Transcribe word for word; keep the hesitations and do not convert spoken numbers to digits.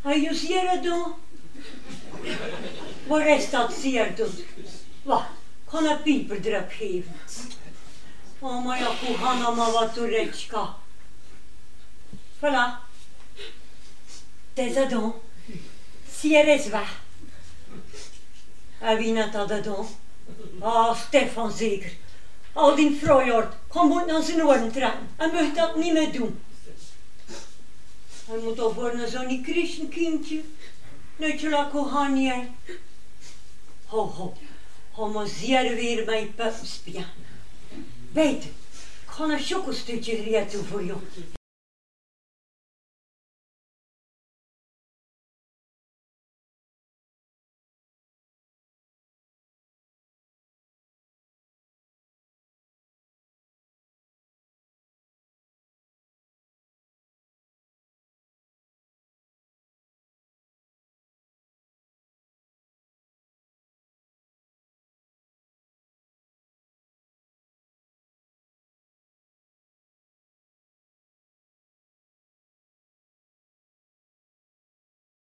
Hij is hier dan. Waar is dat zeer doet? Wacht, ik ga een pieperdruk geven. Oh, maar ja, hoe gaan we maar wat toeretska. Voilà. Het is het dan. Zeer is weg. En wie net dat dan? Ah, Stefan zeker. Al die vrouwjaard, kan moet naar zijn oren trekken. En moet dat niet meer doen. Hij moet toch worden zo'n christenkindje. Net je laten gaan hier. Ho, ho. Ga maar zeer weer bij puppen spelen. Weet je, ik ga een chocostukje eten voor jou.